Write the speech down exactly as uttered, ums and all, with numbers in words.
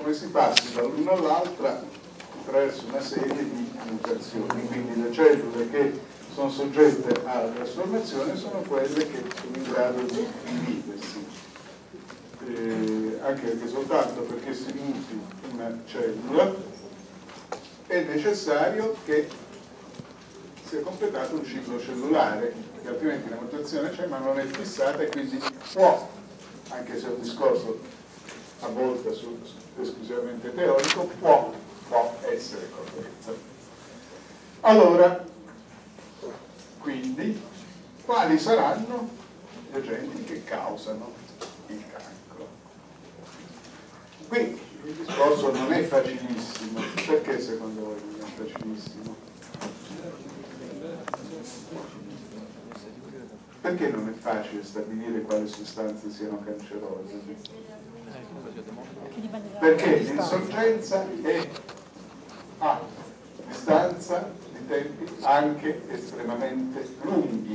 come si passi dall'una all'altra attraverso una serie di mutazioni. Quindi le cellule che sono soggette alla trasformazione sono quelle che sono in grado di dividersi, eh, anche perché soltanto perché si muti una cellula è necessario che sia completato un ciclo cellulare, perché altrimenti la mutazione c'è ma non è fissata e quindi può, anche se è un discorso a volte su, su, esclusivamente teorico, può, può essere corretto. Allora, quindi, quali saranno gli agenti che causano il cancro? Qui il discorso non è facilissimo. Perché secondo voi non è facilissimo? Perché non è facile stabilire quali sostanze siano cancerose? Perché l'insorgenza è a distanza di tempi anche estremamente lunghi.